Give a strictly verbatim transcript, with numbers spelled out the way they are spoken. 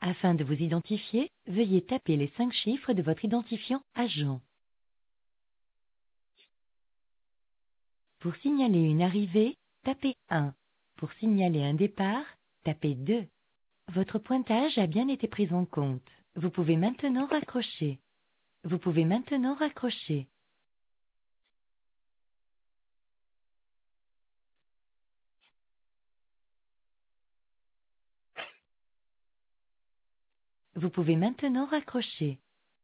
Afin de vous identifier, veuillez taper les cinq chiffres de votre identifiant agent. Pour signaler une arrivée, tapez un. Pour signaler un départ, tapez deux. Votre pointage a bien été pris en compte. Vous pouvez maintenant raccrocher. Vous pouvez maintenant raccrocher. Vous pouvez maintenant raccrocher.